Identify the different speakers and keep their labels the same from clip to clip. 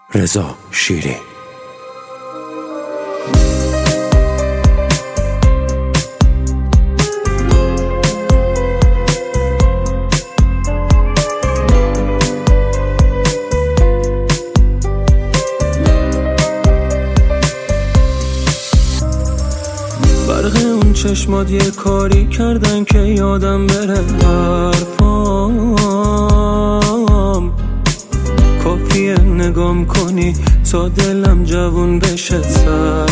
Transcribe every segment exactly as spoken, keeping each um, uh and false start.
Speaker 1: رضا شیری.
Speaker 2: برق اون چشمات یه کاری کردن که یادم بره حرفام، کافیه نگام کنی تا دلم جوون بشه صد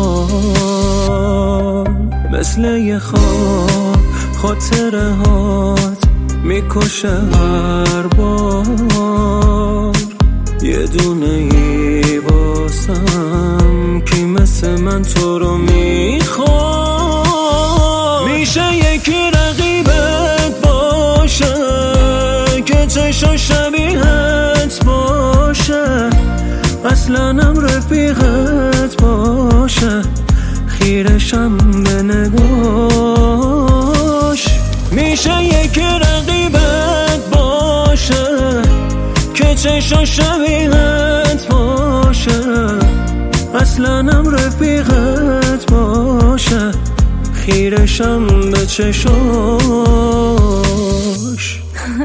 Speaker 2: سال. مثل یه خواب خاطره هات میکشه هر بار، یه دونه ای واسم کی مثل من تو رو میخواد. میشه یکی رقیبت باشه که چشم شبیهت باشه، اصلا هم رفیقت باشه، خیرشم به نگاش. میشه یکی رقیبت باشه که چشم شبیهت باشه، اصلا هم رفیقت باشه، خیرشم به چشاش.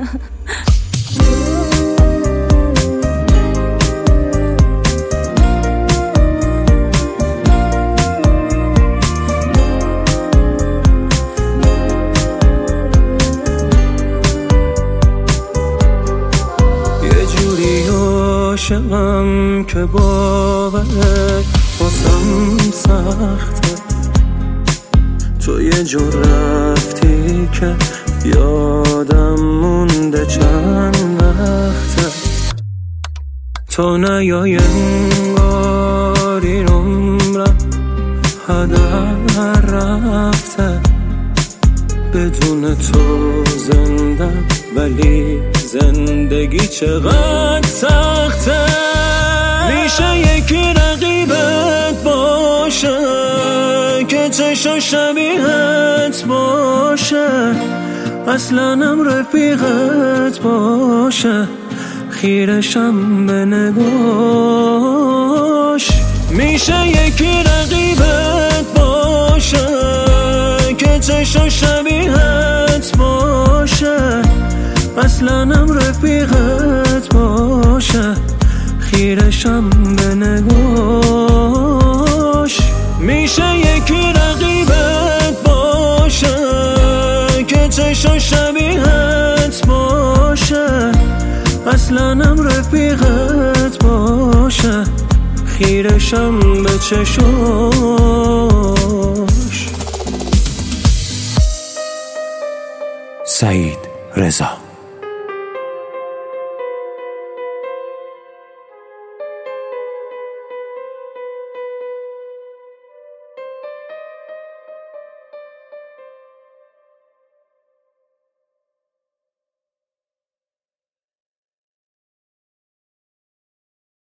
Speaker 2: عاشقم که باورت واسم سخته، تو یه جور رفتی که یادم مونده چند وقته. تو نیای انگاری عمرم هدر رفته، بدون تو زندم ولی زندگی چقدر سخته. میشه یکی رقیبت باشه که چشم شبیهت باشه، اصلا هم رفیقت باشه، خیرشم به نگاش. میشه یکی رقیبت باشه که چشم شبیهت باشه، اصلا هم رفیقت باشه، خیرشم به نگاش. میشه یکی رقیبت باشه که چشم شبیهت باشه، اصلا هم رفیقت باشه، خیرشم به چشاش.
Speaker 1: سعید رضا.